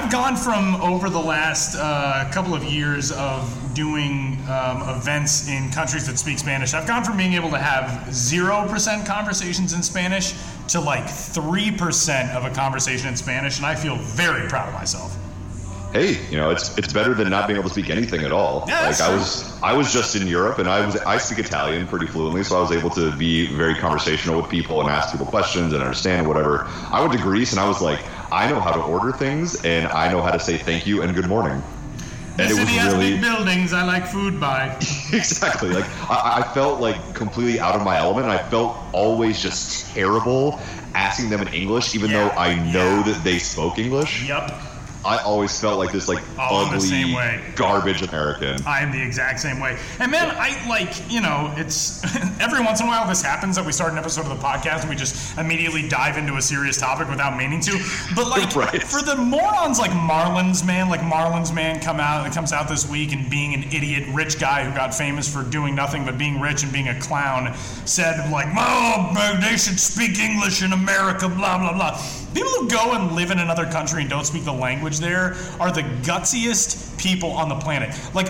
I've gone from over the last couple of years of doing events in countries that speak Spanish. I've gone from being able to have 0% conversations in Spanish to like 3% of a conversation in Spanish, and I feel very proud of myself. Hey, it's better than not being able to speak anything at all. Yeah, like I was just in Europe, and I speak Italian pretty fluently, so I was able to be very conversational with people and ask people questions and understand whatever. I went to Greece, and I was like, I know how to order things, and I know how to say thank you and good morning. The city has big buildings I like food by. Exactly. Like I felt like completely out of my element, and I felt always just terrible asking them in English, even though I know that they spoke English. Yep. I always felt like this ugly, garbage American. I am the exact same way. And man, it's every once in a while this happens that we start an episode of the podcast and we just immediately dive into a serious topic without meaning to. But for the morons like Marlins Man comes out this week and being an idiot rich guy who got famous for doing nothing but being rich and being a clown said like, oh, they should speak English in America, blah, blah, blah. People who go and live in another country and don't speak the language there are the gutsiest people on the planet. Like,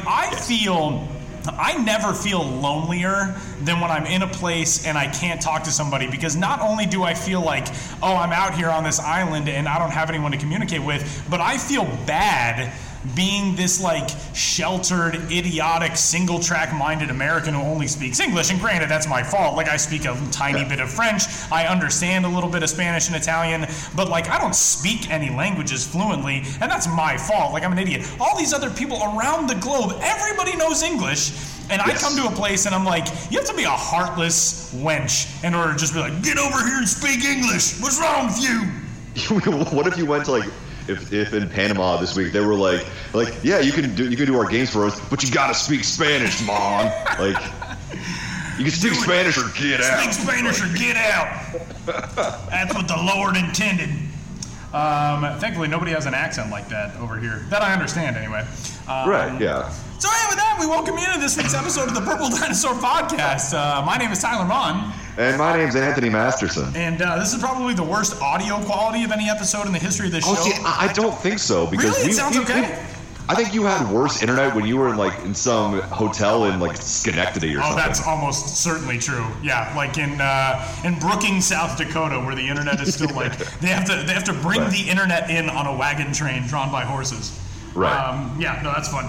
I never feel lonelier than when I'm in a place and I can't talk to somebody, because not only do I feel like, oh, I'm out here on this island and I don't have anyone to communicate with, but I feel bad being this like sheltered, idiotic, single-track-minded American who only speaks English. And granted, that's my fault. Like, I speak a tiny bit of French. I understand a little bit of Spanish and Italian, but like, I don't speak any languages fluently, and that's my fault. Like, I'm an idiot. All these other people around the globe, everybody knows English. And I come to a place and I'm like, you have to be a heartless wench in order to just be like, get over here and speak English. What's wrong with you? What if you went to like, if in Panama this week they were like, yeah, you can do our games for us, but you gotta speak Spanish, Mom. Like, you can speak Spanish or get out. Speak Spanish or get out. That's what the Lord intended. Thankfully, nobody has an accent like that over here. That I understand, anyway. Right, yeah. So, with that, we welcome you to this week's episode of the Purple Dinosaur Podcast. My name is Tyler Mon. And my name's Anthony Masterson. And this is probably the worst audio quality of any episode in the history of this show. See, I don't think so. Because really? It sounds okay? I think you had worse internet when you were in some hotel in like Schenectady or something. Oh, that's almost certainly true. Yeah, like in Brookings, South Dakota, where the internet is still like they have to bring the internet in on a wagon train drawn by horses. Right. That's fun.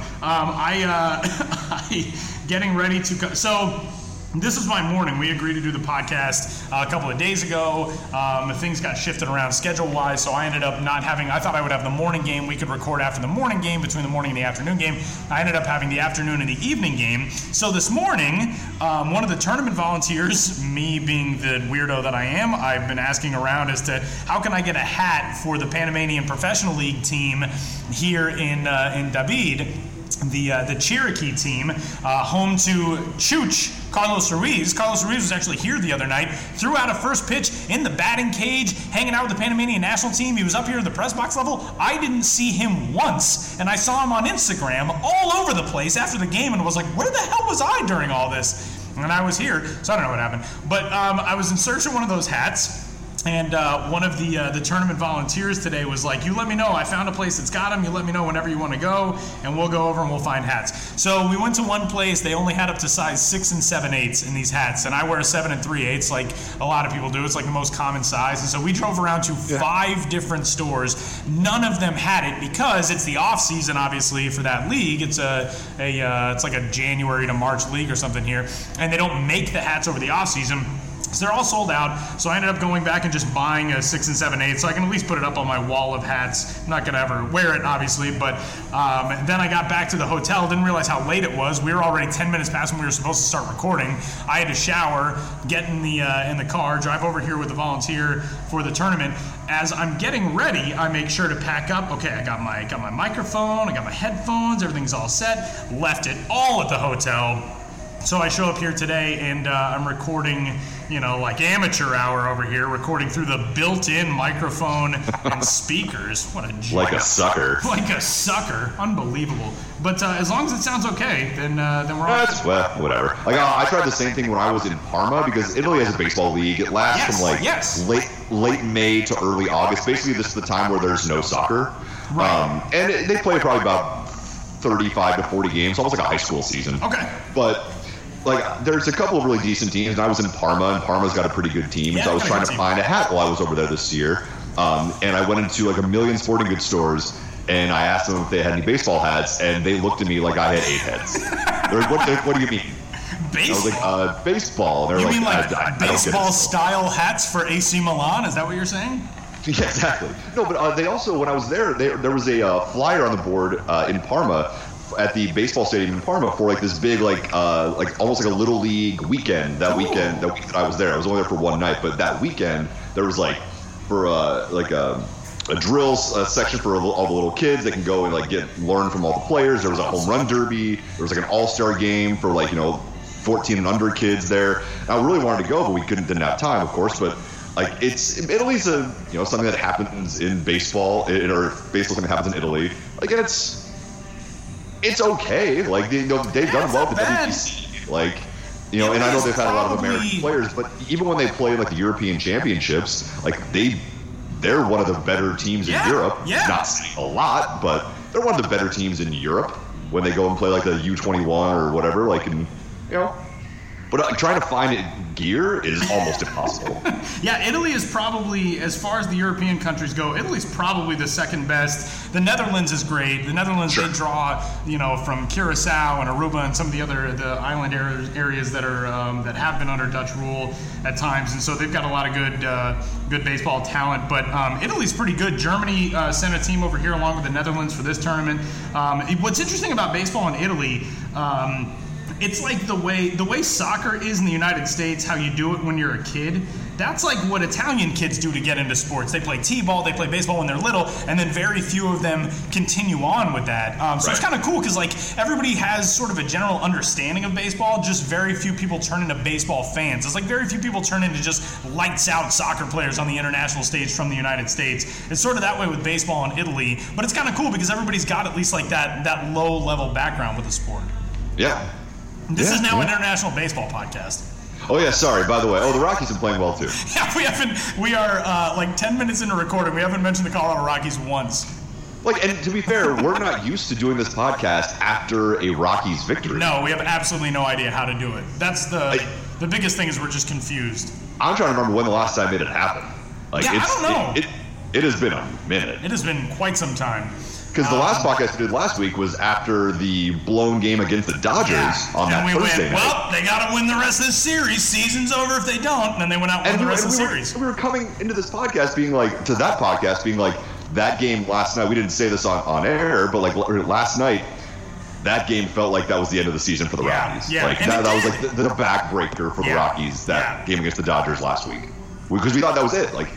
I getting ready to so. This is my morning. We agreed to do the podcast a couple of days ago. Things got shifted around schedule-wise, so I ended up not having... I thought I would have the morning game. We could record after the morning game, between the morning and the afternoon game. I ended up having the afternoon and the evening game. So this morning, one of the tournament volunteers, me being the weirdo that I am, I've been asking around as to how can I get a hat for the Panamanian Professional League team here in David. The Cherokee team, home to Chooch, Carlos Ruiz. Carlos Ruiz was actually here the other night, threw out a first pitch in the batting cage, hanging out with the Panamanian national team. He was up here in the press box level. I didn't see him once, and I saw him on Instagram all over the place after the game and was like, where the hell was I during all this? And I was here, so I don't know what happened. But I was in search of one of those hats. And one of the tournament volunteers today was like, you let me know. I found a place that's got them. You let me know whenever you want to go, and we'll go over and we'll find hats. So we went to one place. They only had up to size 6 and 7/8 in these hats, and I wear a 7 and 3/8 like a lot of people do. It's like the most common size. And so we drove around to 5 different stores. None of them had it because it's the off season, obviously, for that league. It's it's like a January to March league or something here, and they don't make the hats over the off season. So they're all sold out, so I ended up going back and just buying a 6 and 7/8, so I can at least put it up on my wall of hats. I'm not going to ever wear it, obviously, but then I got back to the hotel, didn't realize how late it was. We were already 10 minutes past when we were supposed to start recording. I had to shower, get in the car, drive over here with the volunteer for the tournament. As I'm getting ready, I make sure to pack up. Okay, I got my microphone, I got my headphones, everything's all set. Left it all at the hotel. So I show up here today and I'm recording, like amateur hour over here, recording through the built-in microphone and speakers. What a joke. Like a sucker. Like a sucker. Unbelievable. But as long as it sounds okay, then we're all good. Well, whatever. Like I tried the same thing when I was in Parma, because Italy has a baseball league. It lasts from late May to early August. Basically, this is the time where there's no soccer. Right. And they play probably about 35 to 40 games, almost like a high school season. Okay. But like, there's a couple of really decent teams, and I was in Parma, and Parma's got a pretty good team. Yeah, so I was trying to find a hat while I was over there this year. And I went into like a million sporting goods stores, and I asked them if they had any baseball hats, and they looked at me like I had 8 heads. They're like, what do you mean? Baseball? I was like, baseball. And you like, mean like I baseball-style hats for AC Milan? Is that what you're saying? Yeah, exactly. No, but they also, when I was there was a flyer on the board in Parma at the baseball stadium in Parma for like this big like almost like a little league weekend. That week that I was there, I was only there for one night, but that weekend there was like for a drill section for all the little kids. They can go and like learn from all the players. There was a home run derby. There was like an all-star game for 14 and under kids there. And I really wanted to go, but we didn't have time, of course. But like Italy's something that happens in baseball, or baseball something that happens in Italy. Like, and it's okay. Like they've done well with the WBC. Like, and I know they've had a lot of American players, but even when they play like the European Championships, like they're one of the better teams in Europe. Yeah. Not a lot, but they're one of the better teams in Europe when they go and play like the U21 or whatever. Like, and but trying to find gear is almost impossible. Yeah, Italy is probably, as far as the European countries go, Italy's probably the second best. The Netherlands is great. The Netherlands, They draw, from Curacao and Aruba and some of the island areas that are that have been under Dutch rule at times, and so they've got a lot of good baseball talent. But Italy's pretty good. Germany sent a team over here along with the Netherlands for this tournament. What's interesting about baseball in Italy. It's like the way soccer is in the United States, how you do it when you're a kid. That's like what Italian kids do to get into sports. They play t-ball, they play baseball when they're little, and then very few of them continue on with that. So It's kind of cool because like everybody has sort of a general understanding of baseball, just very few people turn into baseball fans. It's like very few people turn into just lights out soccer players on the international stage from the United States. It's sort of that way with baseball in Italy, but it's kind of cool because everybody's got at least like that low level background with the sport. Yeah. This is now an international baseball podcast. Oh yeah, sorry. By the way, the Rockies have been playing well too. Yeah, we are like 10 minutes into recording. We haven't mentioned the Colorado Rockies once. Like, and to be fair, we're not used to doing this podcast after a Rockies victory. No, we have absolutely no idea how to do it. That's the biggest thing is we're just confused. I'm trying to remember when the last time it had happened. Like, I don't know. It has been a minute. It has been quite some time. Because the last podcast we did last week was after the blown game against the Dodgers on that Thursday night. Well, they got to win the rest of the series. Season's over if they don't. And then they went out and won the rest of the series. We were coming into this podcast being like, that game last night, we didn't say this on air, but like last night, that game felt like that was the end of the season for the Rockies. Yeah, like that was like the backbreaker for the Rockies, that game against the Dodgers last week. Because we thought that was it. Like,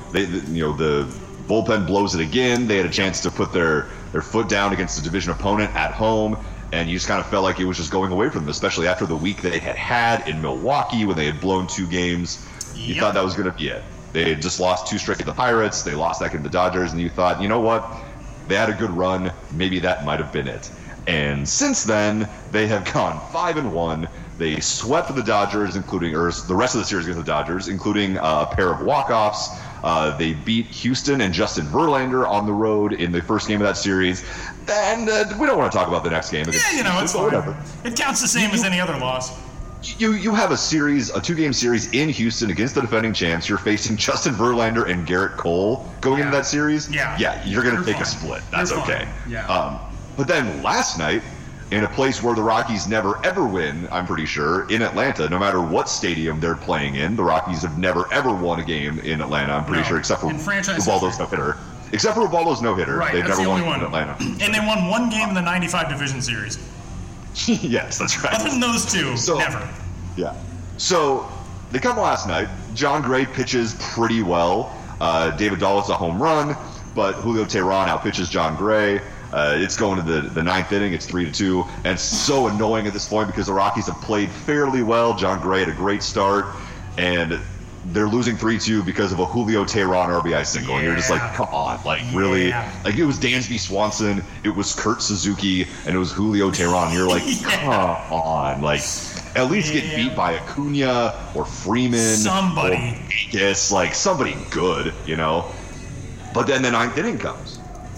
the bullpen blows it again. They had a chance to put their foot down against a division opponent at home, and you just kind of felt like it was just going away from them, especially after the week they had in Milwaukee when they had blown 2 games. You thought that was going to be it. They had just lost 2 straight to the Pirates. They lost that game to the Dodgers, and you thought, you know what? They had a good run. Maybe that might have been it. And since then, they have gone 5-1. They swept the Dodgers, the rest of the series against the Dodgers, including a pair of walk-offs. They beat Houston and Justin Verlander on the road in the first game of that series. And we don't want to talk about the next game. It's fine. Whatever. It counts the same as any other loss. You have a 2-game series in Houston against the defending champs. You're facing Justin Verlander and Garrett Cole going into that series. Yeah, you're going to take a split. That's okay. Yeah. But then last night, in a place where the Rockies never ever win, I'm pretty sure, in Atlanta, no matter what stadium they're playing in, the Rockies have never ever won a game in Atlanta, I'm pretty sure, except for Ubaldo's no-hitter. Except for Ubaldo's no-hitter. Right, they've never won in Atlanta. And they won 1 game in the 95 Division Series. Yes, that's right. Other than those 2, never. Yeah. So, they come last night. John Gray pitches pretty well. David Dahl hits a home run, but Julio Teheran outpitches John Gray. It's going to the 9th inning. It's 3-2, and it's so annoying at this point because the Rockies have played fairly well. John Gray had a great start, and they're losing 3-2 because of a Julio Teheran RBI single. And you're just like, come on, like really? Like it was Dansby Swanson, it was Kurt Suzuki, and it was Julio Teheran. You're like, come on, like at least get beat by Acuna or Freeman, somebody, or Vegas, like somebody good, But then the 9th inning comes.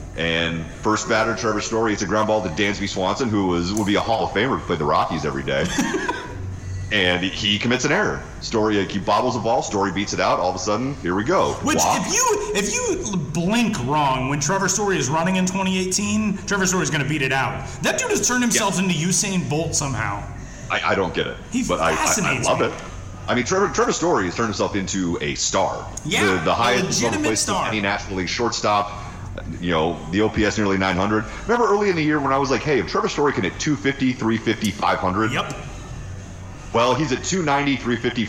And first batter, Trevor Story, it's a ground ball to Dansby Swanson, who would be a Hall of Famer who played the Rockies every day. And he commits an error. Story, he bobbles the ball, Story beats it out, all of a sudden, here we go. Which, if you blink wrong when Trevor Story is running in 2018, Trevor Story's going to beat it out. That dude has turned himself into Usain Bolt somehow. I don't get it. But I love it. I mean, Trevor Story has turned himself into a star. Yeah, the highest legitimate placed star. Any National League shortstop. The OPS nearly 900. Remember early in the year when I was like, hey, if Trevor Story can hit 250, 350, 500. Yep. Well, he's at 290, 350,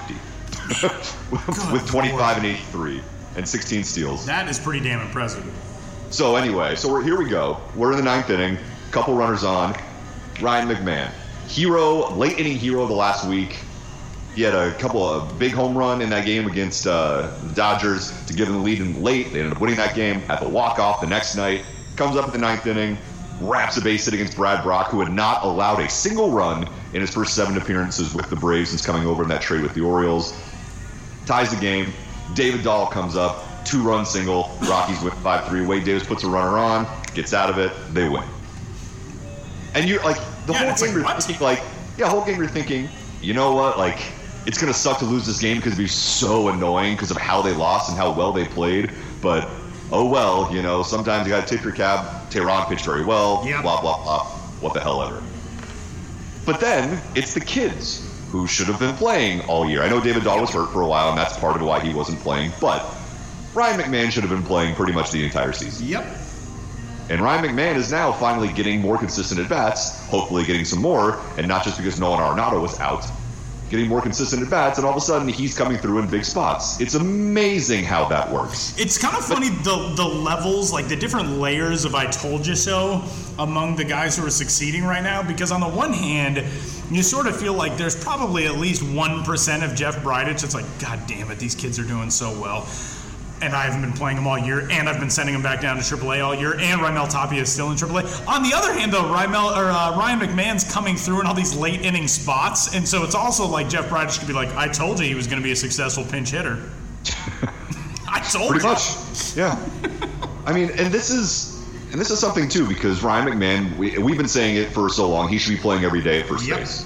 550. with 25 and 83 and 16 steals. That is pretty damn impressive. So anyway, here we go. We're in the ninth inning. Couple runners on. Ryan McMahon. Late inning hero the last week. He had a couple of big home run in that game against the Dodgers to give them the lead in late. They ended up winning that game. Had the walk-off the next night. Comes up at the ninth inning. Wraps a base hit against Brad Brock, who had not allowed a single run in his first 7 appearances with the Braves since coming over in that trade with the Orioles. Ties the game. David Dahl comes up. 2-run single. Rockies win 5-3. Wade Davis puts a runner on. Gets out of it. They win. And you're like, whole game you're thinking, you know what, like, it's going to suck to lose this game because it'd be so annoying because of how they lost and how well they played. But, oh well, sometimes you got to tip your cap. Tehran pitched very well, yep. Blah, blah, blah. What the hell ever. But then it's the kids who should have been playing all year. I know David Dahl was hurt for a while, and that's part of why he wasn't playing. But Ryan McMahon should have been playing pretty much the entire season. Yep. And Ryan McMahon is now finally getting more consistent at-bats, hopefully getting some more, and not just because Nolan Arenado was out. Getting more consistent at-bats, and all of a sudden he's coming through in big spots. It's amazing how that works. It's kind of funny, the levels, like the different layers of I told you so among the guys who are succeeding right now, because on the one hand, you sort of feel like there's probably at least 1% of Jeff Bridich that's like, God damn it, these kids are doing so well. And I haven't been playing them all year, and I've been sending them back down to AAA all year, and Raimel Tapia is still in AAA. On the other hand, though, Ryan McMahon's coming through in all these late inning spots, and so it's also like Jeff Bridich could be like, I told you he was going to be a successful pinch hitter. I told Pretty you. much, yeah. I mean, and this is something too, because Ryan McMahon, we've been saying it for so long, he should be playing every day at first base.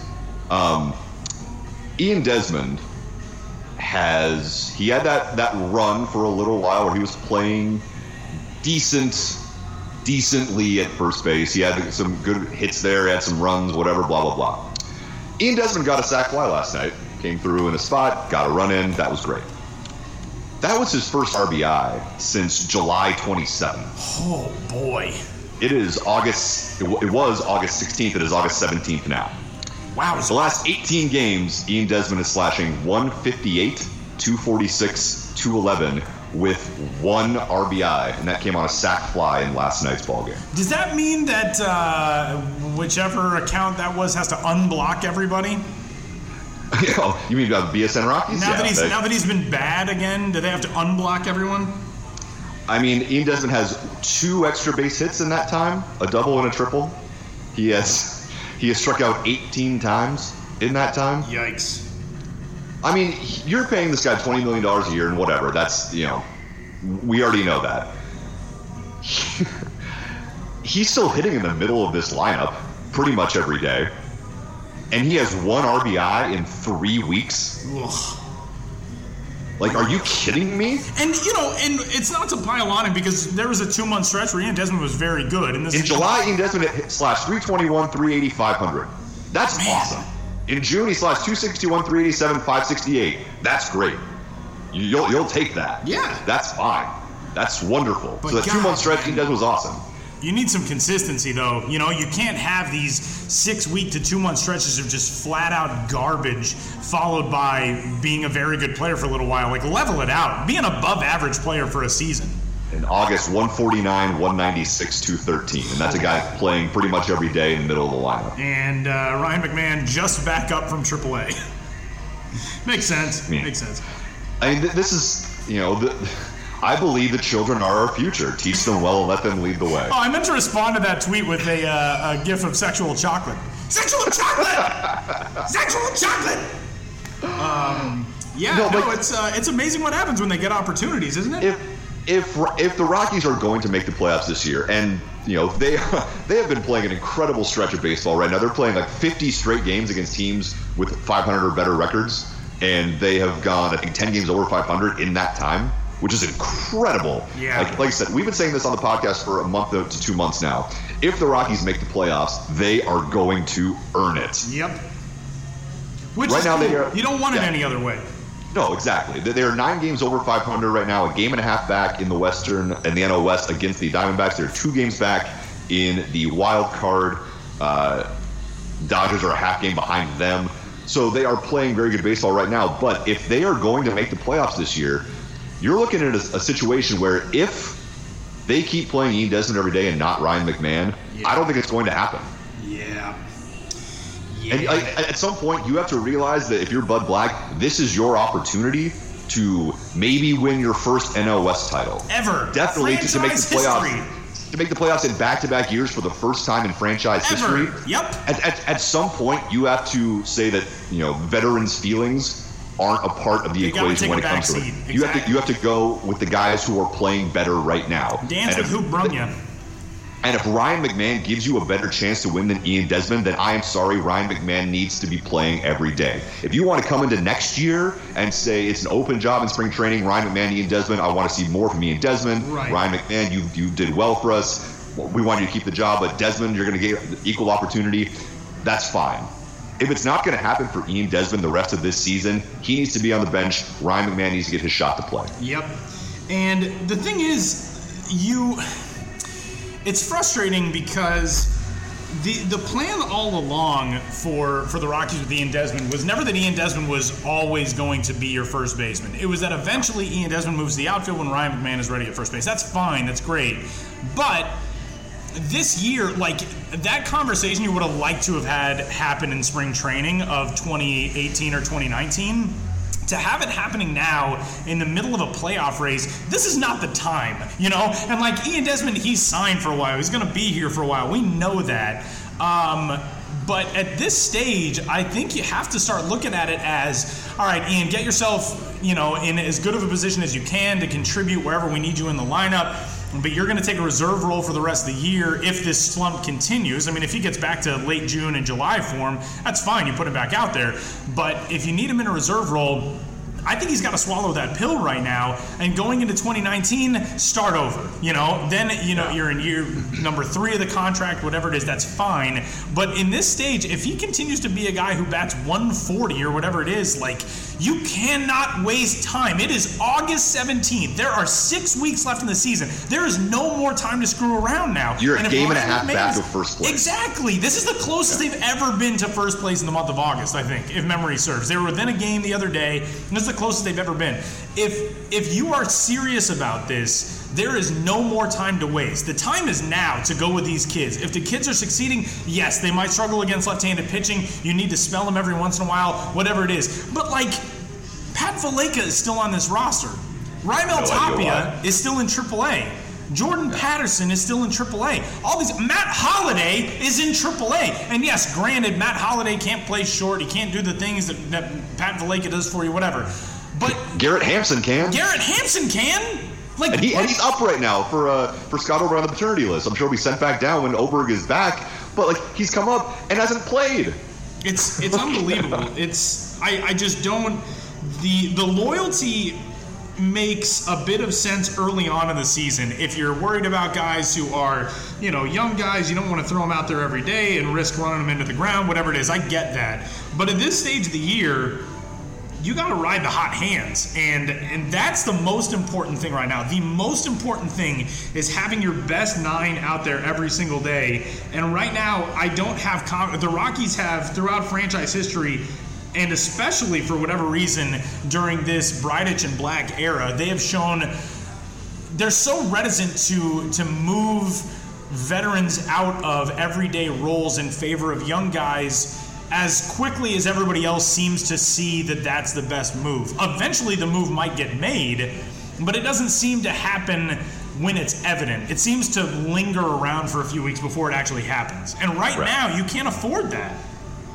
Ian Desmond he had that run for a little while where he was playing decently at first base. He had some good hits there, had some runs, whatever, blah, blah, blah. Ian Desmond got a sac fly last night, came through in a spot, got a run in, that was great. That was his first RBI since July 27th. Oh, boy. It was August 16th, it is August 17th now. Wow. The last 18 games, Ian Desmond is slashing 158, 246, 211 with 1 RBI, and that came on a sac fly in last night's ballgame. Does that mean that whichever account that was has to unblock everybody? You mean BSN Rockies? Now that he's been bad again, do they have to unblock everyone? I mean, Ian Desmond has 2 extra base hits in that time, a double and a triple. He has struck out 18 times in that time. Yikes. I mean, you're paying this guy $20 million a year and whatever. That's, we already know that. He's still hitting in the middle of this lineup pretty much every day. And he has 1 RBI in 3 weeks. Ugh. Like, are you kidding me? And, and it's not to pile on him because there was a 2-month stretch where Ian Desmond was very good. And in July, Ian Desmond slashed 321, 380, 500. That's awesome. In June, he slashed 261, 387, 568. That's great. You'll take that. Yeah. That's fine. That's wonderful. But so that 2-month stretch Ian Desmond was awesome. You need some consistency, though. You can't have these 6-week to 2-month stretches of just flat-out garbage followed by being a very good player for a little while. Like, level it out. Be an above-average player for a season. In August, 149, 196, 213. And that's a guy playing pretty much every day in the middle of the lineup. And Ryan McMahon just back up from AAA. Makes sense. Yeah. Makes sense. I mean, this is, I believe the children are our future. Teach them well and let them lead the way. Oh, I meant to respond to that tweet with a gif of sexual chocolate. Sexual chocolate! Sexual chocolate! It's amazing what happens when they get opportunities, isn't it? If if the Rockies are going to make the playoffs this year, and they have been playing an incredible stretch of baseball right now. They're playing like 50 straight games against teams with 500 or better records, and they have gone, I think, 10 games over 500 in that time, which is incredible. Yeah. Like I said, we've been saying this on the podcast for a month to 2 months now. If the Rockies make the playoffs, they are going to earn it. Yep. Which right is now cool. You don't want it any other way. No, exactly. They are 9 games over 500 right now, a game and a half back in the Western and the NL West against the Diamondbacks. They're 2 games back in the wild card. Dodgers are a half game behind them. So they are playing very good baseball right now. But if they are going to make the playoffs this year, you're looking at a situation where if they keep playing Ian Desmond every day and not Ryan McMahon, I don't think it's going to happen. Yeah. And at some point, you have to realize that if you're Bud Black, this is your opportunity to maybe win your first NL West title. Ever. Definitely to make the playoffs. History. To make the playoffs in back-to-back years for the first time in franchise history. Yep. At some point, you have to say that veterans' feelings aren't a part of the equation when it comes to it. Exactly. You have to go with the guys who are playing better right now. Dance with who brung you. And if Ryan McMahon gives you a better chance to win than Ian Desmond, then I am sorry, Ryan McMahon needs to be playing every day. If you want to come into next year and say it's an open job in spring training, Ryan McMahon, Ian Desmond, I want to see more from Ian Desmond. Right. Ryan McMahon, you did well for us. We want you to keep the job, but Desmond, you're going to get equal opportunity. That's fine. If it's not going to happen for Ian Desmond the rest of this season, he needs to be on the bench. Ryan McMahon needs to get his shot to play. Yep. And the thing is, it's frustrating because the plan all along for the Rockies with Ian Desmond was never that Ian Desmond was always going to be your first baseman. It was that eventually Ian Desmond moves to the outfield when Ryan McMahon is ready at first base. That's fine. That's great. But this year, that conversation you would have liked to have had happen in spring training of 2018 or 2019, to have it happening now in the middle of a playoff race, this is not the time, And Ian Desmond, he's signed for a while. He's going to be here for a while. We know that. But at this stage, I think you have to start looking at it as, all right, Ian, get yourself, in as good of a position as you can to contribute wherever we need you in the lineup. But you're going to take a reserve role for the rest of the year if this slump continues. I mean, if he gets back to late June and July form, that's fine. You put him back out there. But if you need him in a reserve role, I think he's got to swallow that pill right now. And going into 2019, start over. Then you're in year number 3 of the contract, whatever it is, that's fine. But in this stage, if he continues to be a guy who bats 140 or whatever it is, you cannot waste time. It is August 17th. There are 6 weeks left in the season. There is no more time to screw around now. You're a game and a half back of first place. Exactly. This is the closest they've ever been to first place in the month of August, I think, if memory serves. They were within a game the other day, and this is the closest they've ever been. If you are serious about this, there is no more time to waste. The time is now to go with these kids. If the kids are succeeding, yes, they might struggle against left-handed pitching. You need to spell them every once in a while, whatever it is. But Pat Valaika is still on this roster. Raimel Tapia is still in AAA. Jordan Patterson is still in AAA. All these. Matt Holliday is in AAA. And yes, granted, Matt Holliday can't play short. He can't do the things that Pat Valaika does for you, whatever. But Garrett Hampson can. And he's up right now for Scott Oberg on the paternity list. I'm sure he'll be sent back down when Oberg is back. But he's come up and hasn't played. It's unbelievable. I just don't. The loyalty makes a bit of sense early on in the season. If you're worried about guys who are, young guys, you don't want to throw them out there every day and risk running them into the ground, whatever it is. I get that. But at this stage of the year, you got to ride the hot hands. And that's the most important thing right now. The most important thing is having your best 9 out there every single day. And right now, I don't have the Rockies have, throughout franchise history, and especially for whatever reason during this Bridich and Black era, they have shown they're so reticent to move veterans out of everyday roles in favor of young guys as quickly as everybody else seems to see that that's the best move. Eventually the move might get made, but it doesn't seem to happen when it's evident. It seems to linger around for a few weeks before it actually happens. And right now, you can't afford that.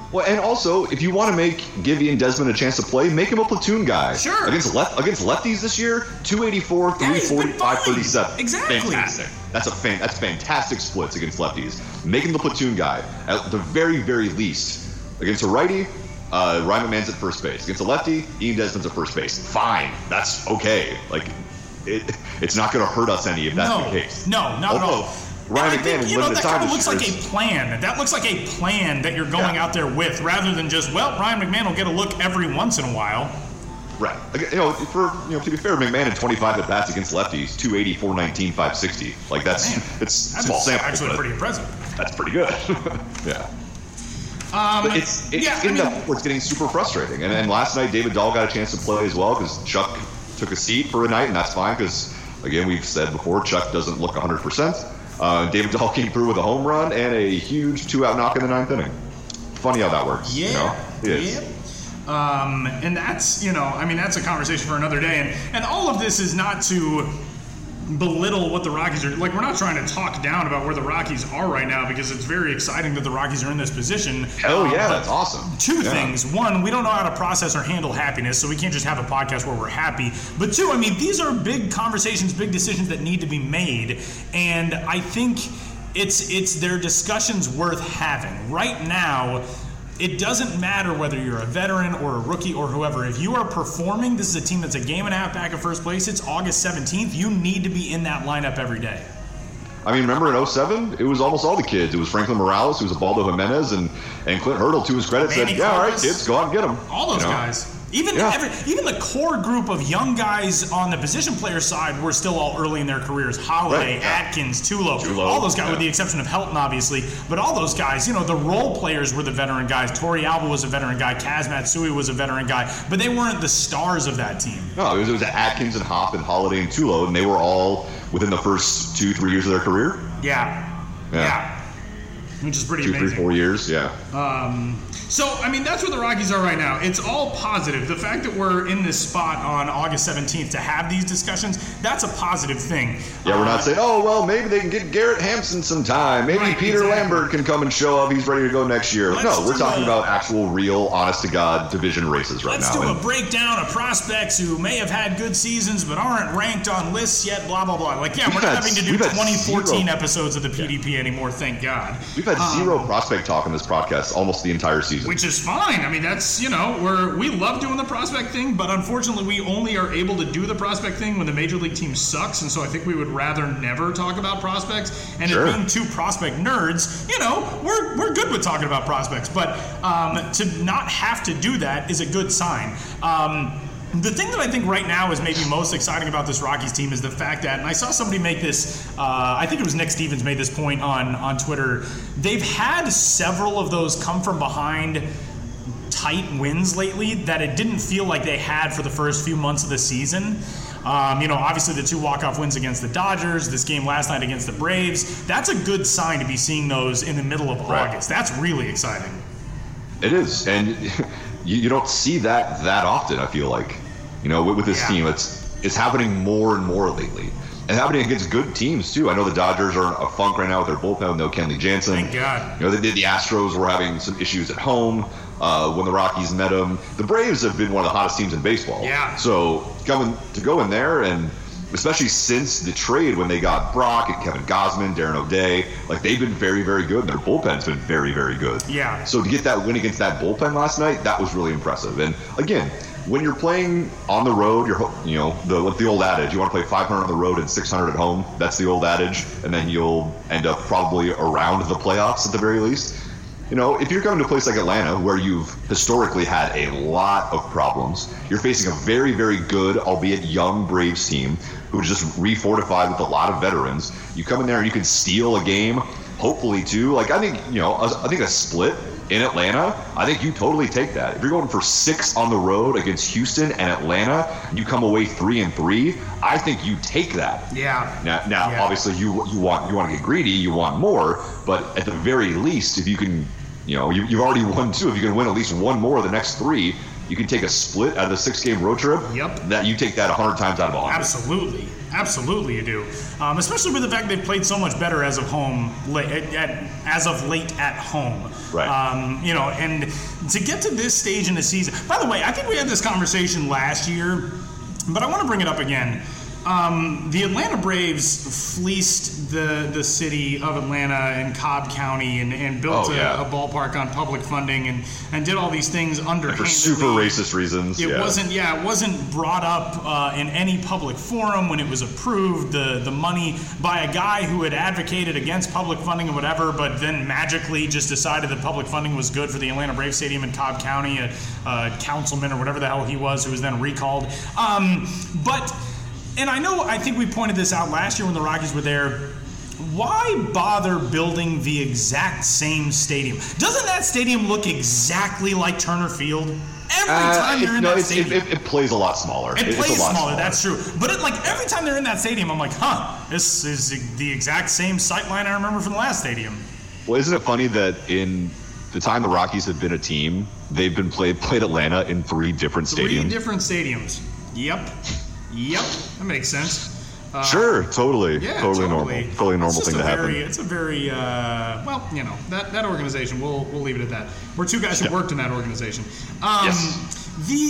Well, and also, if you want to give Ian Desmond a chance to play, make him a platoon guy. Sure. Against lefties this year, 284, 340, 537. Exactly. Fantastic. That's fantastic splits against lefties. Make him the platoon guy. At the very, very least. Against a righty, Ryan McMahon's at first base. Against a lefty, Ian Desmond's at first base. Fine. That's okay. Like, it's not going to hurt us any if that's the case. No, not at all. Ryan McMahon in limited that time kind of this looks year like a plan. That looks like a plan that you're going out there with, rather than just, Ryan McMahon will get a look every once in a while. Right. To be fair, McMahon in 25 at bats against lefties, 280, 419, 560. Like it's small sample. Actually, pretty impressive. That's pretty good. Yeah. But it's getting super frustrating. And then last night, David Dahl got a chance to play as well because Chuck took a seat for a night, and that's fine because, again, we've said before, Chuck doesn't look 100%. David Dahl came through with a home run and a huge 2-out knock in the 9th inning. Funny how that works. Yeah. And that's, that's a conversation for another day. And all of this is not to belittle what the Rockies are like. We're not trying to talk down about where the Rockies are right now because it's very exciting that the Rockies are in this position. Hell yeah, that's awesome. Two things. One, we don't know how to process or handle happiness, so we can't just have a podcast where we're happy. But two, these are big conversations, big decisions that need to be made, and I think it's their discussions worth having. Right now, it doesn't matter whether you're a veteran or a rookie or whoever. If you are performing, this is a team that's a game and a half back of first place. It's August 17th. You need to be in that lineup every day. Remember in 07, it was almost all the kids. It was Franklin Morales, it was Ubaldo Jimenez, and Clint Hurdle, to his credit, said, all right, kids, go out and get them. All those guys. Even the core group of young guys on the position player side were still all early in their careers. Holiday, Atkins, Tulo, all those guys, with the exception of Helton, obviously. But all those guys, the role players were the veteran guys. Tori Alba was a veteran guy. Kaz Matsui was a veteran guy. But they weren't the stars of that team. No, it was Atkins and Hoff and Holiday and Tulo, and they were all within the first 2-3 years of their career. Yeah. Which is pretty 2, amazing. 3, 4 years, yeah. So, that's where the Rockies are right now. It's all positive. The fact that we're in this spot on August 17th to have these discussions, that's a positive thing. Yeah, we're not saying, maybe they can get Garrett Hampson some time. Maybe Peter Lambert can come and show up. He's ready to go next year. We're talking about actual, real, honest-to-God division races right now. Let's do a breakdown of prospects who may have had good seasons but aren't ranked on lists yet, blah, blah, blah. We're not having to do 2014 episodes of the PDP anymore, thank God. We've had zero prospect talk on this podcast almost the entire season. Which is fine. That's, we love doing the prospect thing, but unfortunately we only are able to do the prospect thing when the major league team sucks, and so I think we would rather never talk about prospects. And sure. It being two prospect nerds, we're good with talking about prospects, but to not have to do that is a good sign. The thing that I think right now is maybe most exciting about this Rockies team is the fact that, and I saw somebody make this, I think it was Nick Stevens made this point on Twitter, they've had several of those come from behind tight wins lately that it didn't feel like they had for the first few months of the season. Obviously the 2 walk-off wins against the Dodgers, this game last night against the Braves, that's a good sign to be seeing those in the middle of August. That's really exciting. It is, and you don't see that often, I feel like. With this team, it's happening more and more lately. And happening against good teams, too. I know the Dodgers are in a funk right now with their bullpen, no Kenley Jansen. Thank God. The Astros were having some issues at home when the Rockies met them. The Braves have been one of the hottest teams in baseball. Yeah. So to go in there, and especially since the trade when they got Brock and Kevin Gausman, Darren O'Day, they've been very, very good. And their bullpen's been very, very good. Yeah. So to get that win against that bullpen last night, that was really impressive. And again, when you're playing on the road, the old adage, you want to play 500 on the road and 600 at home. That's the old adage, and then you'll end up probably around the playoffs at the very least. If you're coming to a place like Atlanta, where you've historically had a lot of problems, you're facing a very, very good, albeit young Braves team who is just refortified with a lot of veterans. You come in there and you can steal a game, hopefully too. I think a split in Atlanta, I think you totally take that. If you're going for 6 on the road against Houston and Atlanta, and you come away 3-3, I think you take that. Yeah. Now, obviously, you want to get greedy, you want more, but at the very least, if you can, you've already won 2. If you can win at least 1 more of the next 3, you can take a split out of the 6-game road trip. Yep. That you take that 100 times out of 100. Absolutely you do. Especially with the fact they've played so much better as of late at home. Right. And to get to this stage in the season. By the way, I think we had this conversation last year, but I want to bring it up again. The Atlanta Braves fleeced the city of Atlanta and Cobb County and built a ballpark on public funding and did all these things underhandedly. For super racist reasons. It wasn't brought up in any public forum when it was approved. The money by a guy who had advocated against public funding and whatever, but then magically just decided that public funding was good for the Atlanta Braves Stadium in Cobb County, a councilman or whatever the hell he was, who was then recalled. And I think we pointed this out last year when the Rockies were there. Why bother building the exact same stadium? Doesn't that stadium look exactly like Turner Field? Every time you're in that stadium. It plays a lot smaller. It plays smaller, that's true. But every time they're in that stadium, I'm like, this is the exact same sightline I remember from the last stadium. Well, isn't it funny that in the time the Rockies have been a team, they've been played Atlanta in 3 different stadiums? 3 different stadiums. Yep, that makes sense. Sure, totally. Yeah, totally normal. Totally normal thing to happen. It's a very, that organization, we'll leave it at that. We're 2 guys who worked in that organization. Yes.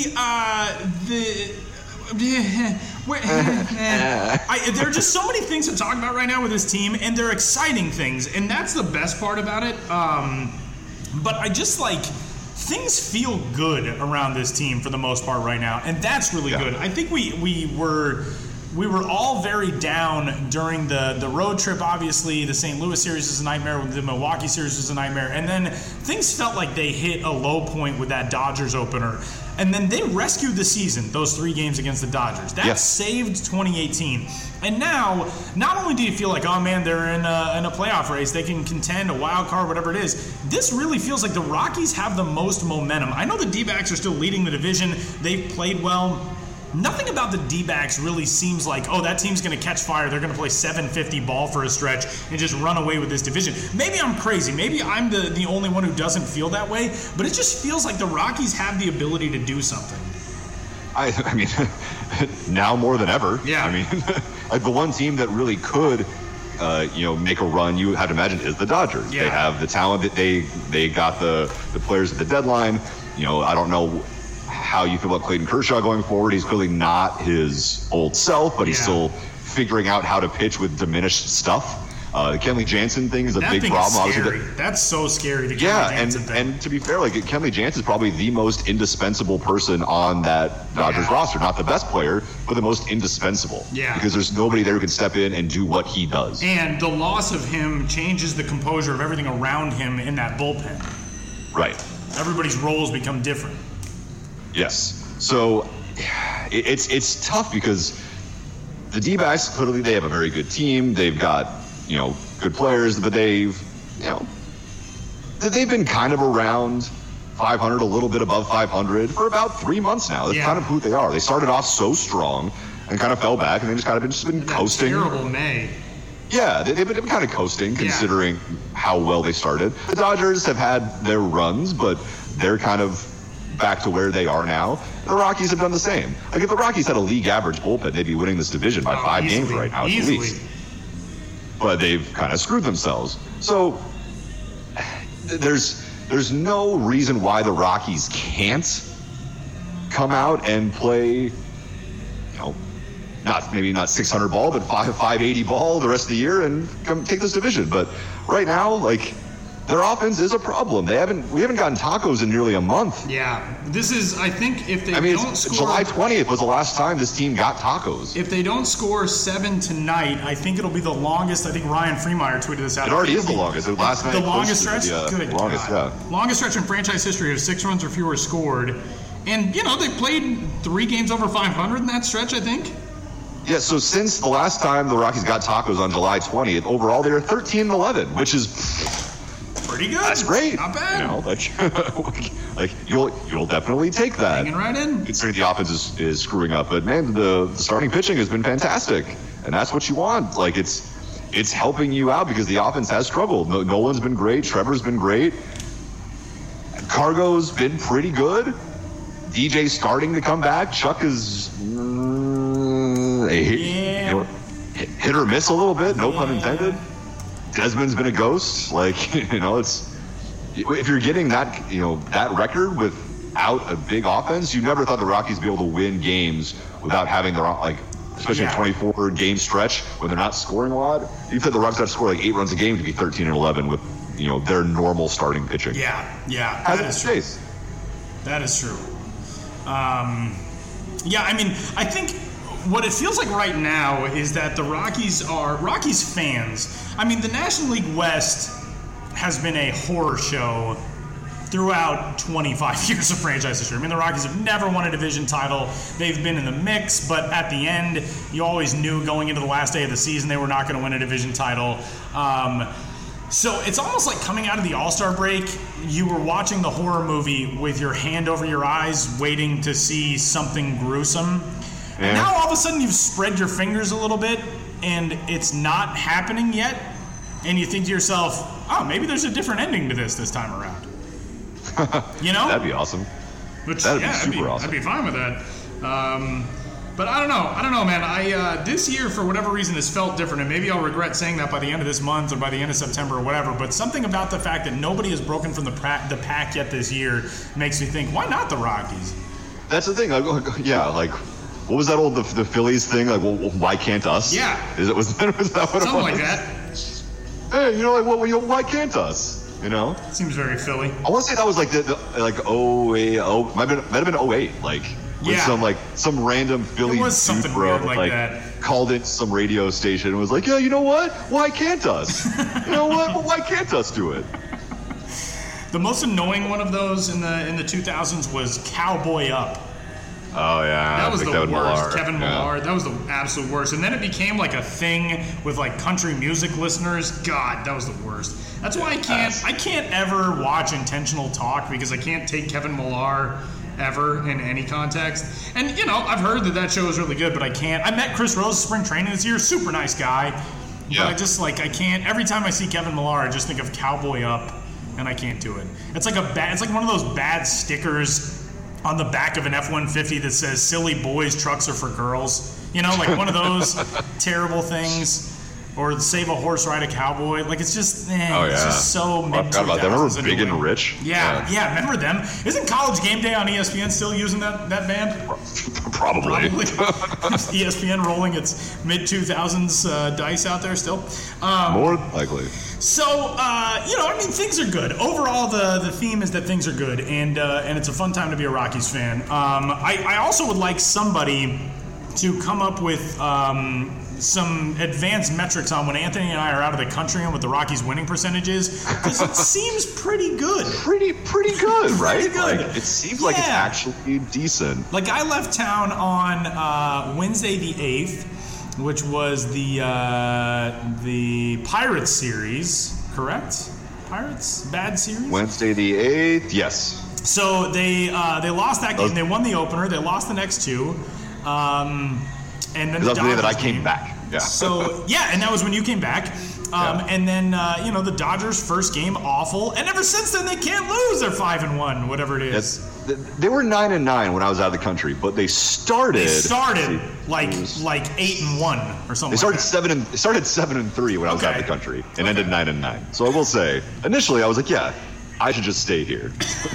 There are just so many things to talk about right now with this team, and they're exciting things, and that's the best part about it. But I just things feel good around this team for the most part right now, and that's really good. I think we were all very down during the road trip. Obviously, the St. Louis series is a nightmare. The Milwaukee series is a nightmare. And then things felt like they hit a low point with that Dodgers opener. And then they rescued the season, those 3 games against the Dodgers. That saved 2018. And now, not only do you feel like, oh man, they're in a playoff race, they can contend, a wild card, whatever it is. This really feels like the Rockies have the most momentum. I know the D-backs are still leading the division. They've played well. Nothing about the D-backs really seems like, that team's going to catch fire. They're going to play 750 ball for a stretch and just run away with this division. Maybe I'm crazy. Maybe I'm the only one who doesn't feel that way. But it just feels like the Rockies have the ability to do something. I mean, now more than ever. Yeah. I mean, the one team that really could, make a run, you have to imagine, is the Dodgers. Yeah. They have the talent that they got the players at the deadline. I don't know how you feel about Clayton Kershaw going forward. He's clearly not his old self, but he's still figuring out how to pitch with diminished stuff. The Kenley Jansen thing is a big problem. Scary. That's so scary. The Kenley Jansen thing. And to be fair, Kenley Jansen is probably the most indispensable person on that Dodgers roster. Not the best player, but the most indispensable. Yeah. Because there's nobody there who can step in and do what he does. And the loss of him changes the composure of everything around him in that bullpen. Right. Everybody's roles become different. Yes. So it's tough because the D-backs, clearly they have a very good team. They've got, good players, but they've been kind of around 500, a little bit above 500 for about 3 months now. That's kind of who they are. They started off so strong and kind of fell back, and they just kind of been coasting. Terrible May. Yeah, they've been kind of coasting considering how well they started. The Dodgers have had their runs, but they're kind of back to where they are now. The Rockies have done the same. If the Rockies had a league average bullpen, they'd be winning this division by 5 games right now at least. But they've kind of screwed themselves. So there's no reason why the Rockies can't come out and play, maybe not 600 ball, but 580 ball the rest of the year and come take this division. But right now, their offense is a problem. We haven't gotten tacos in nearly a month. Yeah, this is, I think, if they don't score... July 20th was the last time this team got tacos. If they don't score 7 tonight, I think it'll be the longest. I think Ryan Fremeyer tweeted this out. It already is the longest. The longest stretch? Good longest, God. Longest stretch in franchise history of 6 runs or fewer scored. And, they played 3 games over 500 in that stretch, I think. Yeah, so since the last time the Rockies got tacos on July 20th, overall they are 13-11, which is... pretty good. That's great. Not bad. You'll definitely take that. Hanging right in. Considering the offense is screwing up, but man, the starting pitching has been fantastic, and that's what you want. It's helping you out because the offense has struggled. Nolan's been great. Trevor's been great. Cargo's been pretty good. DJ's starting to come back. Chuck is hit or miss a little bit. No pun intended. Desmond's been a ghost. if you're getting that, that record without a big offense, you never thought the Rockies would be able to win games without having their, especially a 24 game stretch when they're not scoring a lot. You said the Rockies have to score 8 runs a game to be 13-11 with, their normal starting pitching. Yeah, that is true. That is true. I think what it feels like right now is that the Rockies fans. I mean, the National League West has been a horror show throughout 25 years of franchise history. I mean, the Rockies have never won a division title. They've been in the mix, but at the end, you always knew going into the last day of the season they were not going to win a division title. So it's almost like coming out of the All-Star break, you were watching the horror movie with your hand over your eyes, waiting to see something gruesome. Yeah. And now all of a sudden you've spread your fingers a little bit, and it's not happening yet. And you think to yourself, oh, maybe there's a different ending to this time around. That'd be awesome. That'd be super awesome. I'd be fine with that. But I don't know, man. This year, for whatever reason, has felt different, and maybe I'll regret saying that by the end of this month or by the end of September or whatever, but something about the fact that nobody has broken from the pack yet this year makes me think, why not the Rockies? That's the thing. What was that old, the Phillies thing? Like, well, why can't us? Yeah. Was that what Something it was? like that. Hey, why can't us? Seems very Philly. I want to say that was might have been 08, with some random Philly dude bro that called in some radio station and was like, yeah, you know what? Why can't us? You know what? Well, why can't us do it? The most annoying one of those in the 2000s was Cowboy Up. Oh yeah, that was the worst. Millar. Kevin Millar, that was the absolute worst. And then it became like a thing with country music listeners. God, that was the worst. That's why I can't ever watch Intentional Talk, because I can't take Kevin Millar ever in any context. And I've heard that show is really good, but I can't. I met Chris Rose spring training this year, super nice guy. Yeah. But I just I can't. Every time I see Kevin Millar, I just think of Cowboy Up, and I can't do it. It's like one of those bad stickers on the back of an F-150 that says "Silly boys, trucks are for girls." One of those terrible things. Or Save a Horse, Ride a Cowboy. It's just, it's just so mid-2000s. I forgot about that. Remember Big and Rich? Yeah, remember them? Isn't College Game Day on ESPN still using that band? Probably. ESPN rolling its mid-2000s dice out there still. More likely. So, things are good. Overall, the theme is that things are good, and it's a fun time to be a Rockies fan. I also would like somebody to come up with some advanced metrics on when Anthony and I are out of the country and what the Rockies' winning percentage is, because it seems pretty good. Pretty good, right? Pretty good. It seems like it's actually decent. I left town on Wednesday the 8th, which was the Pirates series, correct? Pirates bad series? Wednesday the 8th, yes. So they lost that game. They won the opener. They lost the next two. And then the day that I came back. Yeah. So and that was when you came back. And then the Dodgers' first game awful, and ever since then they can't lose. They're 5-1, whatever it is. They were 9-9 when I was out of the country, but they started like 8-1 or something. They started 7-3 when I was out of the country, and ended 9-9. So I will say, initially I was like, yeah, I should just stay here.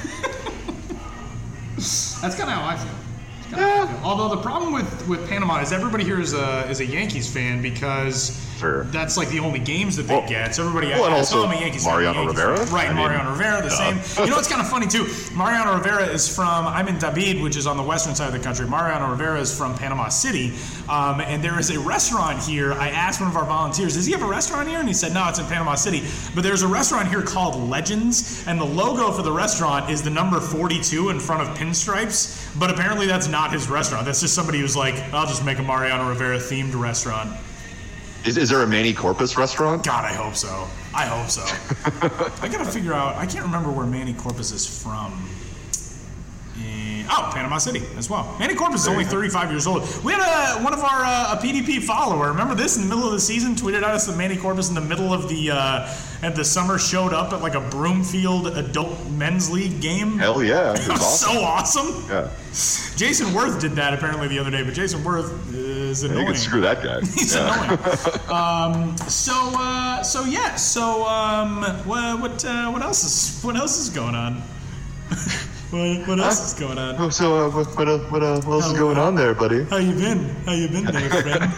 That's kind of how I feel. Although the problem with Panama is everybody here is a Yankees fan, because that's the only games that they get. So everybody also I'm a Yankees Mariano Rivera. Right, Mariano Rivera, the same. It's kind of funny too. Mariano Rivera is I'm in David, which is on the western side of the country. Mariano Rivera is from Panama City. And there is a restaurant here. I asked one of our volunteers, does he have a restaurant here? And he said, no, it's in Panama City. But there's a restaurant here called Legends, and the logo for the restaurant is the number 42 in front of pinstripes. But apparently that's not his restaurant. That's just somebody who's like, I'll just make a Mariano Rivera themed restaurant. Is there a Manny Corpus restaurant? God, I hope so. I gotta figure out, I can't remember where Manny Corpus is from. Panama City as well. Manny Corpus is only 35 years old. We had one of our a PDP follower. Remember this? In the middle of the season, tweeted at us that Manny Corpus in the middle of the summer showed up at a Broomfield adult men's league game. Hell yeah! That was awesome. So awesome. Yeah. Jason Worth did that apparently the other day, but Jason Worth is annoying. You can screw that guy. He's annoying. What else is going on? What else is going on? So what else is going on there, buddy? How you been there, friend?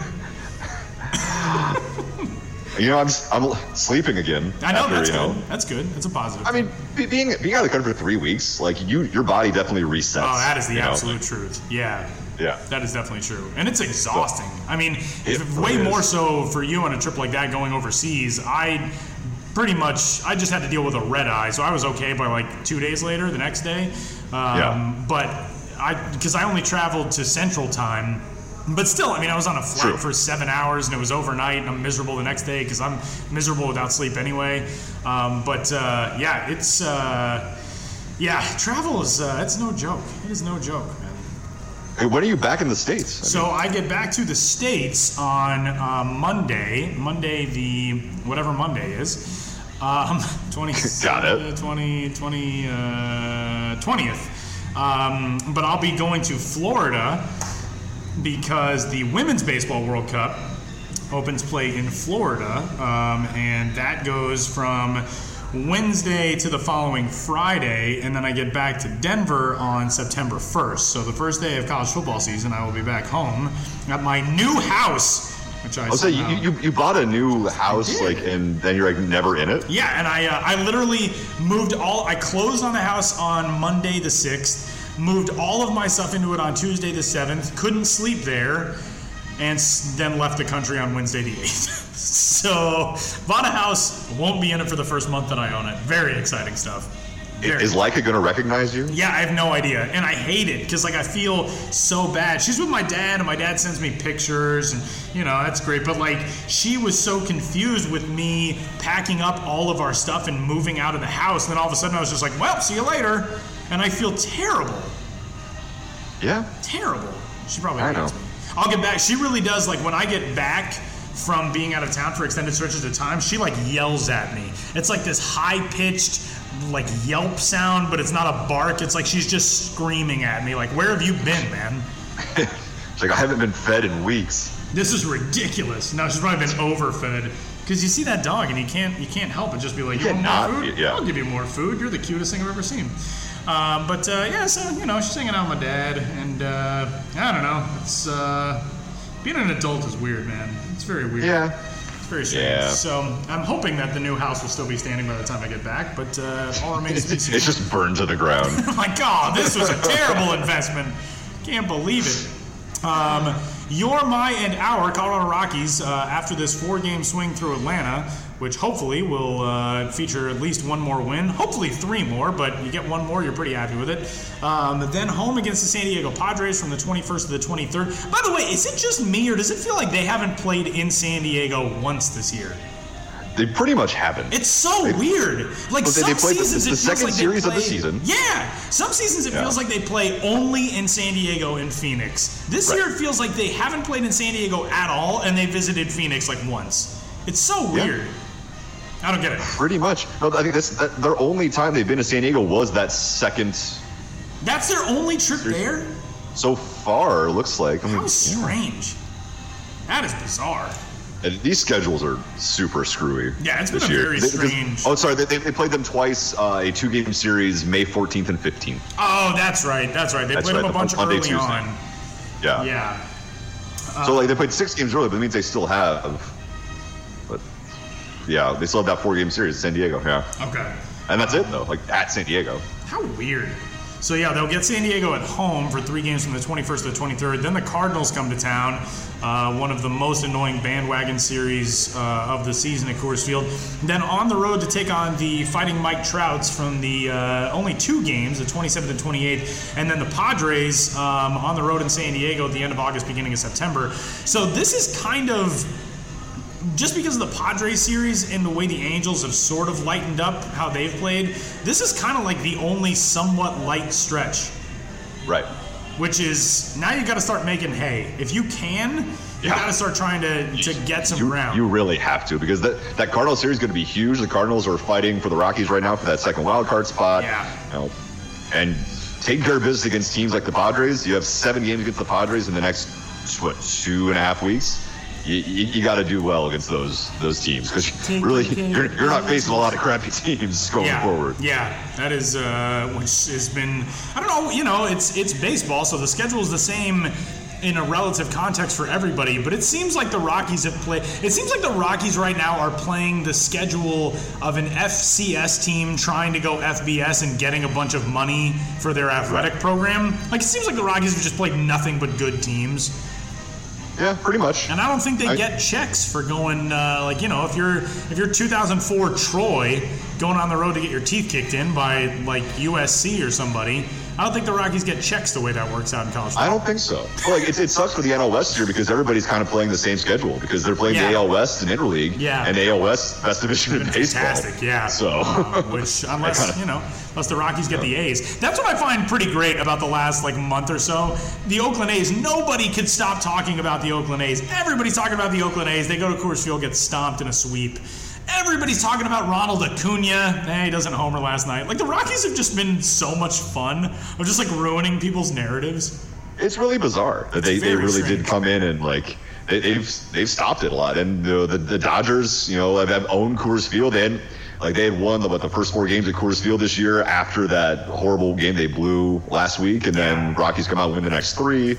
I'm sleeping again. I know, that's good. That's a positive. I mean, being out of the country for 3 weeks, like your body definitely resets. Oh, that is the absolute truth. Yeah. Yeah. That is definitely true. And it's exhausting. I mean, really more so for you on a trip like that going overseas. I just had to deal with a red eye, so I was okay by like 2 days later, the next day. But because I only traveled to Central Time. But still, I mean, I was on a flight for 7 hours, and it was overnight, and I'm miserable the next day because I'm miserable without sleep anyway. Travel is it's no joke. It is no joke, man. Hey, when are you back in the States? I get back to the States on Monday, the whatever Monday is, 20th. Got it. 20th. But I'll be going to Florida, because the Women's Baseball World Cup opens play in Florida, and that goes from Wednesday to the following Friday, and then I get back to Denver on September 1st. So the first day of college football season, I will be back home at my new house, which I so you bought a new house, and then you're like never in it? Yeah, and I literally I closed on the house on Monday the 6th, moved all of my stuff into it on Tuesday the 7th, couldn't sleep there, and then left the country on Wednesday the 8th. So, bought a house, won't be in it for the first month that I own it. Very exciting stuff. Is Leica going to recognize you? Yeah, I have no idea. And I hate it, because I feel so bad. She's with my dad, and my dad sends me pictures, and, that's great. But, she was so confused with me packing up all of our stuff and moving out of the house. And then all of a sudden I was just like, well, see you later. And I feel terrible. Yeah. Terrible. She probably hates me. I'll get back. She really does. When I get back from being out of town for extended stretches of time, she yells at me. It's this high-pitched yelp sound, but it's not a bark. It's she's just screaming at me. Where have you been, man? She's I haven't been fed in weeks. This is ridiculous. No, she's probably been overfed. Because you see that dog and you can't help but just be like, you want more food? Yeah. I'll give you more food. You're the cutest thing I've ever seen. So she's hanging out with my dad, and I don't know. It's being an adult is weird, man. It's very weird. Yeah. It's very strange. Yeah. So I'm hoping that the new house will still be standing by the time I get back, but all remains to be seen. It's just burned to the ground. This was a terrible investment. Can't believe it. Your, my, and our Colorado Rockies, after this 4-game swing through Atlanta, which hopefully will feature at least one more win, hopefully 3 more, but you get one more, you're pretty happy with it. Then home against the San Diego Padres from the 21st to the 23rd. By the way, is it just me, or does it feel like they haven't played in San Diego once this year? They pretty much haven't. It's so weird. Some seasons the second series of the season. Yeah. Some seasons it feels like they play only in San Diego and Phoenix. This year it feels like they haven't played in San Diego at all, and they visited Phoenix once. It's so weird. I don't get it. Pretty much. No, I think their only time they've been to San Diego was that second. That's their only trip there? So far, it looks like. How strange. That is bizarre. These schedules are super screwy. Yeah, it's been very strange. They played them twice, a 2-game series, May 14th and 15th. Oh, that's right. They played them a bunch early Tuesday. On. Yeah. Yeah. So they played 6 games early, but it means they still have. But yeah, they still have that 4-game series in San Diego. Yeah. Okay. And that's it though, at San Diego. How weird. So yeah, they'll get San Diego at home for 3 games from the 21st to the 23rd. Then the Cardinals come to town, one of the most annoying bandwagon series of the season at Coors Field. Then on the road to take on the Fighting Mike Trouts from the only 2 games, the 27th and 28th. And then the Padres on the road in San Diego at the end of August, beginning of September. So this is kind of, just because of the Padres series and the way the Angels have sort of lightened up how they've played, this is kind of the only somewhat light stretch. Right. Which is, now you got to start making hay. If you can, you got to start trying to get some ground. You really have to, because that Cardinals series is going to be huge. The Cardinals are fighting for the Rockies right now for that second wild card spot. Yeah. And taking care of business against teams like the Padres. You have 7 games against the Padres in the next 2.5 weeks. You got to do well against those teams because really you're not facing a lot of crappy teams going forward. Yeah, that is which has been, I don't know, it's baseball, so the schedule is the same in a relative context for everybody, but it seems like the Rockies right now are playing the schedule of an FCS team trying to go FBS and getting a bunch of money for their athletic program. Like, it seems like the Rockies have just played nothing but good teams. Yeah, pretty much. And I don't think they get checks for going, if you're 2004 Troy going on the road to get your teeth kicked in by, like, USC or somebody, I don't think the Rockies get checks the way that works out in college football. I don't think so. Well, like, it sucks for the NL West here because everybody's kind of playing the same schedule because they're playing the AL West and Interleague, and AL West best division in baseball. Fantastic, yeah. So, which unless the Rockies get the A's, that's what I find pretty great about the last month or so. The Oakland A's, nobody could stop talking about the Oakland A's. Everybody's talking about the Oakland A's. They go to Coors Field, get stomped in a sweep. Everybody's talking about Ronald Acuna. He doesn't homer last night. Like, the Rockies have just been so much fun of just, ruining people's narratives. It's really bizarre that they really did come in and, they've stopped it a lot. And, the Dodgers, have owned Coors Field. They had won the first 4 games at Coors Field this year after that horrible game they blew last week. And then Rockies come out and win the next 3.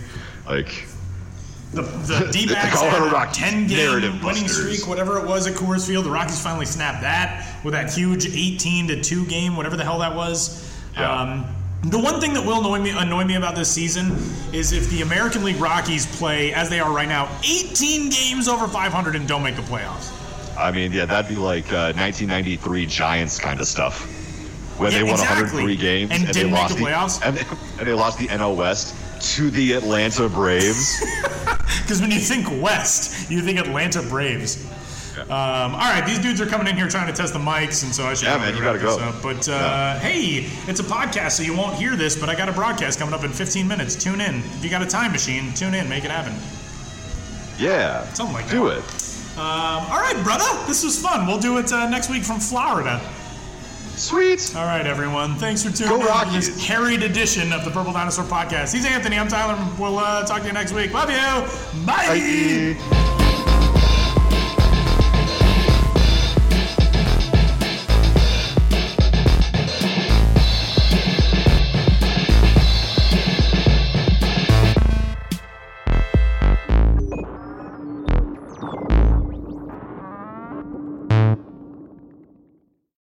The D-backs had a 10-game winning streak, whatever it was at Coors Field. The Rockies finally snapped that with that huge 18-2 game, whatever the hell that was. Yeah. The one thing that will annoy me about this season is if the American League Rockies play, as they are right now, 18 games over 500 and don't make the playoffs. I mean, that'd be like 1993 Giants kind of stuff. When they won 103 games and didn't make the playoffs. And they lost the NL West to the Atlanta Braves. Because when you think West, you think Atlanta Braves. Yeah. All right, these dudes are coming in here trying to test the mics, and so I should you gotta go. But hey, it's a podcast, so you won't hear this, but I got a broadcast coming up in 15 minutes. Tune in. If you got a time machine, tune in, make it happen. Yeah. Something like that. Do it. All right, brother. This was fun. We'll do it next week from Florida. Sweet. All right, everyone. Thanks for tuning in to this harried edition of the Purple Dinosaur Podcast. He's Anthony. I'm Tyler. We'll talk to you next week. Love you. Bye. Bye.